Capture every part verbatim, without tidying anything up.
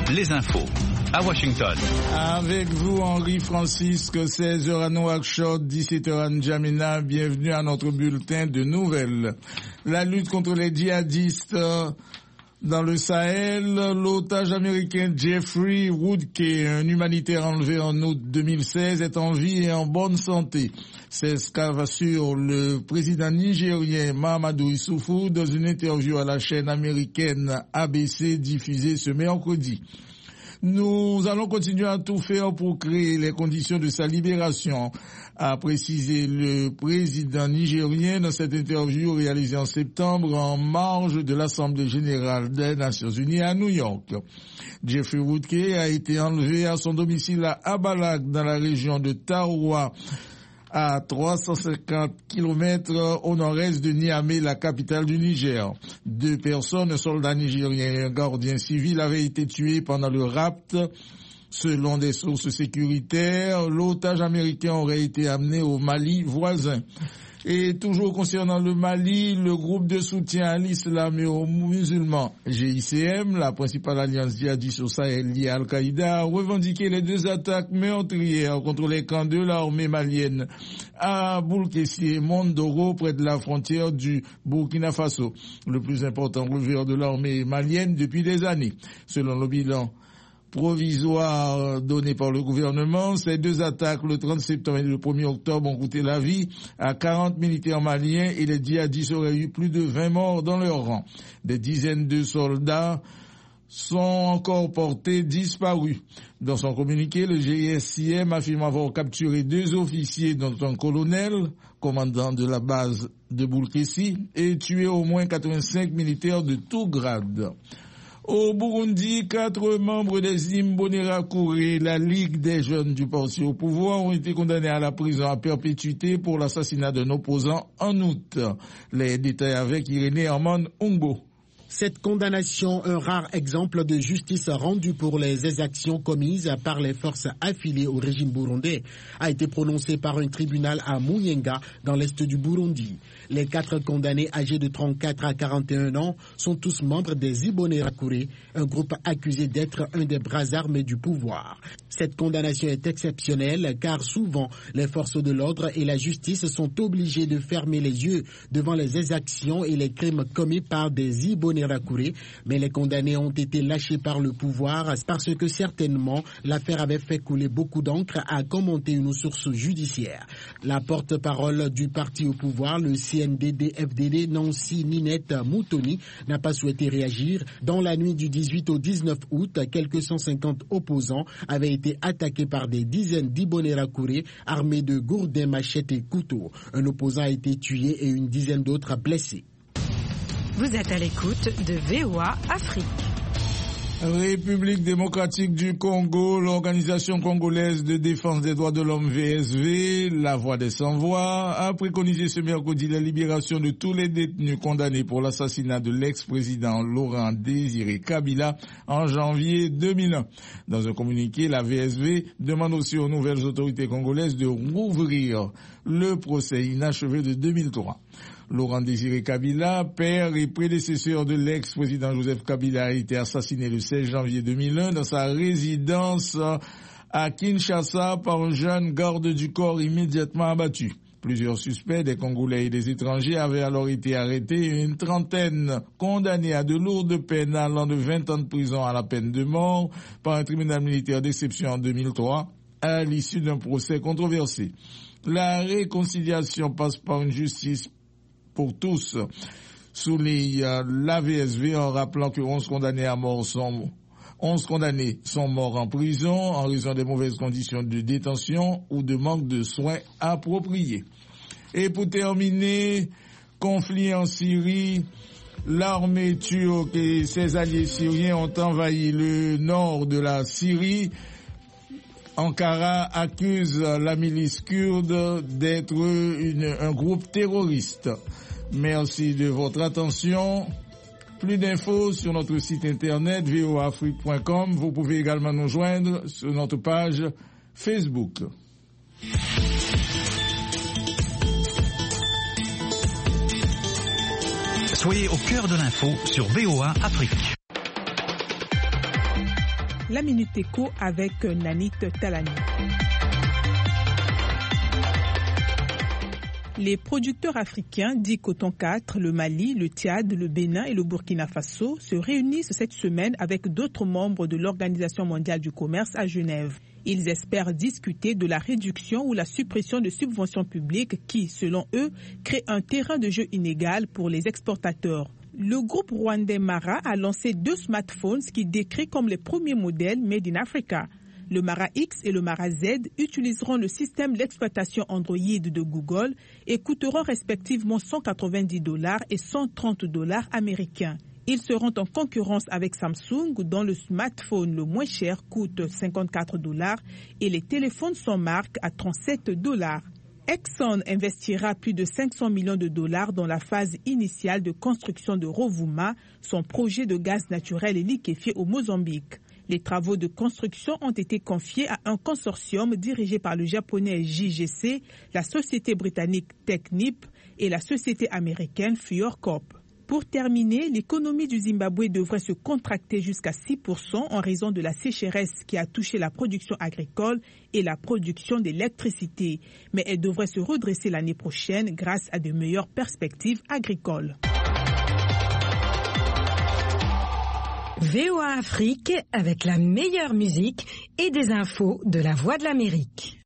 les infos à Washington. Avec vous, Henri Francisque, seize heures à Nouakchott, dix-sept heures à N'Djamena. Bienvenue à notre bulletin de nouvelles. La lutte contre les djihadistes dans le Sahel, l'otage américain Jeffrey Woodke, un humanitaire enlevé en août deux mille seize, est en vie et en bonne santé. C'est ce qu'assure le président nigérien Mahamadou Issoufou dans une interview à la chaîne américaine A B C diffusée ce mercredi. Nous allons continuer à tout faire pour créer les conditions de sa libération, a précisé le président nigérien dans cette interview réalisée en septembre en marge de l'Assemblée générale des Nations unies à New York. Jeffrey Woodke a été enlevé à son domicile à Abalak dans la région de Taroua, à trois cent cinquante kilomètres au nord-est de Niamey, la capitale du Niger. Deux personnes, un soldat nigérien et un gardien civil, avaient été tués pendant le rapt. Selon des sources sécuritaires, l'otage américain aurait été amené au Mali voisin. Et toujours concernant le Mali, le groupe de soutien à l'islam et aux musulmans G I C M, la principale alliance djihadiste au Sahel liée à Al-Qaïda, a revendiqué les deux attaques meurtrières contre les camps de l'armée malienne à Boulkessi et Mondoro, près de la frontière du Burkina Faso, le plus important revers de l'armée malienne depuis des années. Selon le bilan provisoire donné par le gouvernement, ces deux attaques, le trente septembre et le premier octobre, ont coûté la vie à quarante militaires maliens et les djihadistes auraient eu plus de vingt morts dans leur rang. Des dizaines de soldats sont encore portés disparus. Dans son communiqué, le G I C M affirme avoir capturé deux officiers, dont un colonel, commandant de la base de Boulkessi, et tué au moins quatre-vingt-cinq militaires de tout grade. Au Burundi, quatre membres des Imbonerakure, la Ligue des jeunes du parti au pouvoir, ont été condamnés à la prison à perpétuité pour l'assassinat d'un opposant en août. Les détails avec Irénée Armand Ungo. Cette condamnation, un rare exemple de justice rendue pour les exactions commises par les forces affiliées au régime burundais, a été prononcée par un tribunal à Muyinga, dans l'est du Burundi. Les quatre condamnés âgés de trente-quatre à quarante et un ans sont tous membres des Imbonerakure, un groupe accusé d'être un des bras armés du pouvoir. Cette condamnation est exceptionnelle car souvent les forces de l'ordre et la justice sont obligées de fermer les yeux devant les exactions et les crimes commis par des Imbonerakure, mais les condamnés ont été lâchés par le pouvoir parce que certainement l'affaire avait fait couler beaucoup d'encre, a commenté une source judiciaire. La porte-parole du parti au pouvoir, le C N D D F D D, Nancy Ninette Moutoni, n'a pas souhaité réagir. Dans la nuit du dix-huit au dix-neuf août, quelques cent cinquante opposants avaient été attaqués par des dizaines d'Imbonerakure armés de gourdins, machettes et couteaux. Un opposant a été tué et une dizaine d'autres blessés. Vous êtes à l'écoute de V O A Afrique. République démocratique du Congo, l'organisation congolaise de défense des droits de l'homme V S V, la voix des sans-voix, a préconisé ce mercredi la libération de tous les détenus condamnés pour l'assassinat de l'ex-président Laurent Désiré Kabila en janvier deux mille un. Dans un communiqué, la V S V demande aussi aux nouvelles autorités congolaises de rouvrir le procès inachevé de deux mille trois. Laurent Désiré Kabila, père et prédécesseur de l'ex-président Joseph Kabila, a été assassiné le seize janvier deux mille un dans sa résidence à Kinshasa par un jeune garde du corps immédiatement abattu. Plusieurs suspects, des Congolais et des étrangers, avaient alors été arrêtés et une trentaine condamnés à de lourdes peines allant de vingt ans de prison à la peine de mort par un tribunal militaire d'exception en deux mille trois à l'issue d'un procès controversé. La réconciliation passe par une justice pour tous, souligne la V S V en rappelant que onze condamnés à mort sont, onze condamnés sont morts en prison en raison des mauvaises conditions de détention ou de manque de soins appropriés. Et pour terminer, conflit en Syrie, l'armée turque et ses alliés syriens ont envahi le nord de la Syrie. Ankara accuse la milice kurde d'être une, un groupe terroriste. Merci de votre attention. Plus d'infos sur notre site internet v o a afrique point com. Vous pouvez également nous joindre sur notre page Facebook. Soyez au cœur de l'info sur V O A Afrique. la Minute Éco avec Nanit Talani. Les producteurs africains dits Coton quatre, le Mali, le Tchad, le Bénin et le Burkina Faso se réunissent cette semaine avec d'autres membres de l'Organisation mondiale du commerce à Genève. Ils espèrent discuter de la réduction ou la suppression de subventions publiques qui, selon eux, créent un terrain de jeu inégal pour les exportateurs. Le groupe rwandais Mara a lancé deux smartphones qu'il décrit comme les premiers modèles Made in Africa. Le Mara X et le Mara Z utiliseront le système d'exploitation Android de Google et coûteront respectivement cent quatre-vingt-dix dollars et cent trente dollars américains. Ils seront en concurrence avec Samsung, dont le smartphone le moins cher coûte cinquante-quatre dollars et les téléphones sans marque à trente-sept dollars. Exxon investira plus de cinq cents millions de dollars dans la phase initiale de construction de Rovuma, son projet de gaz naturel et liquéfié au Mozambique. Les travaux de construction ont été confiés à un consortium dirigé par le japonais J G C, la société britannique Technip et la société américaine Fluor Corp. Pour terminer, l'économie du Zimbabwe devrait se contracter jusqu'à six pour cent en raison de la sécheresse qui a touché la production agricole et la production d'électricité. Mais elle devrait se redresser l'année prochaine grâce à de meilleures perspectives agricoles. V O A Afrique avec la meilleure musique et des infos de la Voix de l'Amérique.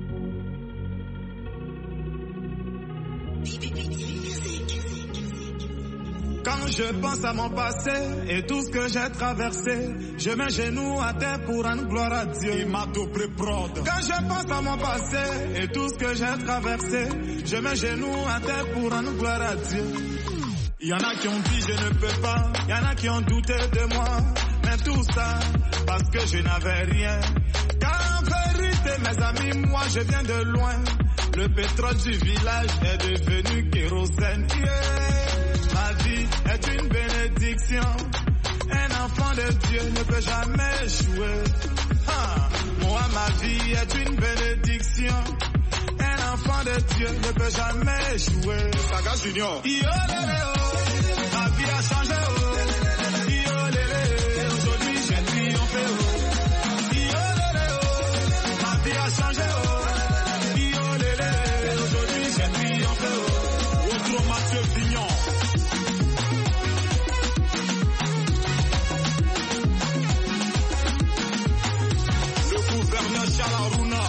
Quand je pense à mon passé et tout ce que j'ai traversé, je mets genoux à terre pour rendre gloire à Dieu. Il m'a tout pré-prod. Quand je pense à mon passé et tout ce que j'ai traversé, je mets genoux à terre pour rendre gloire à Dieu. Il y en a qui ont dit je ne peux pas, il y en a qui ont douté de moi, mais tout ça parce que je n'avais rien. Car en vérité mes amis, moi je viens de loin, le pétrole du village est devenu kérosène. Yeah. Ma vie est une bénédiction, un enfant de Dieu ne peut jamais échouer. Ah. Moi ma vie est une bénédiction, un enfant de Dieu ne peut jamais échouer. Saga Junior. Yo, lélé, oh. Ma vie a changé, oh. Yo, lélé, aujourd'hui j'ai triomphé, oh. Yo, lélé, oh. Ma vie a changé, oh. Yo, lélé, aujourd'hui j'ai triomphé, oh. Autre Mathieu Pignon. Le gouverneur Chalaruna.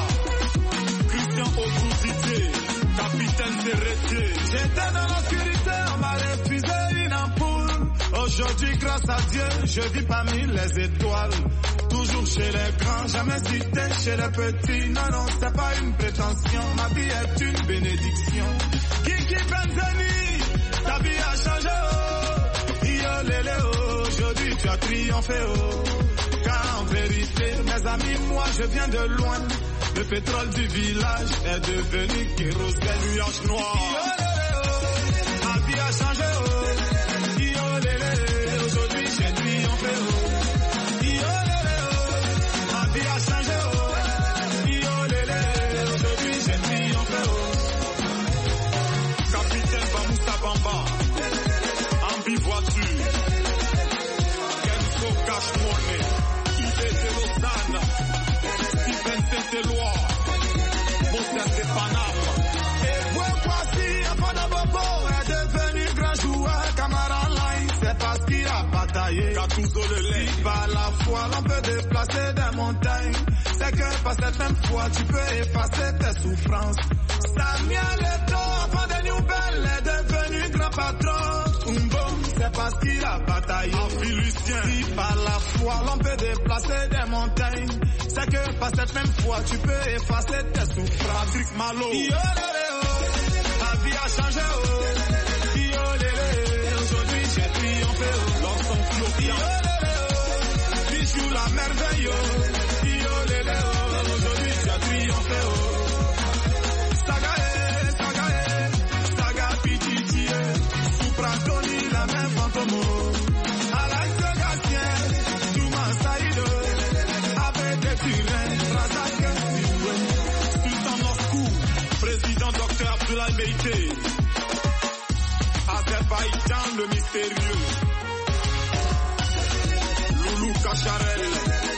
Capitaine Serretier. J'étais dans l'obscurité, on m'a refusé une ampoule. Aujourd'hui, grâce à Dieu, je vis parmi les étoiles. Toujours chez les grands, jamais cité chez les petits. Non, non, c'est pas une prétention, ma vie est une bénédiction. Kiki Benzani, ta vie a changé, oh. Yo, lélé, oh. Aujourd'hui, tu as triomphé, oh. Car en vérité, mes amis, moi, je viens de loin. Le pétrole du village est devenu kérosène, nuage noir. Yo, lélé, oh. Ma vie a changé, oh. Yo, lélé, aujourd'hui j'ai triomphé, oh. Yo, lélé, oh. Ma vie a changé, oh. Yo, lélé, aujourd'hui j'ai triomphé, oh. Capitaine Bamoussa Bamba, Ambi voiture, Kenzo Cash Money, il est de Lausanne. C'est loi, Moussa c'est Panama. Et voici, Apodabobo est devenu grand joueur, camarade line, c'est parce qu'il a bataillé. Gattuso le lait. Si par la foi l'on peut déplacer des montagnes, c'est que par cette même foi tu peux effacer tes souffrances. Samuel Eto'o, avant des nouvelles, est devenu grand patron. Umbo, c'est parce qu'il a bataillé. Lucien. Si par la foi l'on peut déplacer des montagnes, c'est que par cette même foi tu peux effacer tes souffrances. Patrick Malo. Yo, lélé, oh. Ma vie a changé, oh. Yo, lélé, aujourd'hui j'ai triomphé, oh. L'ensemble Florian. Yo, lélé, oh. Bijou la merveille, oh. Yo, lélé, oh. Aujourd'hui tu as triomphé, oh. Saga, eh, saga, eh. Saga, Pichichi, eh. Supra Tony, la même fantôme, oh. Président docteur Abdoulaye Meïté, Azerbaïdjan le mystérieux, Loulou Kacharel.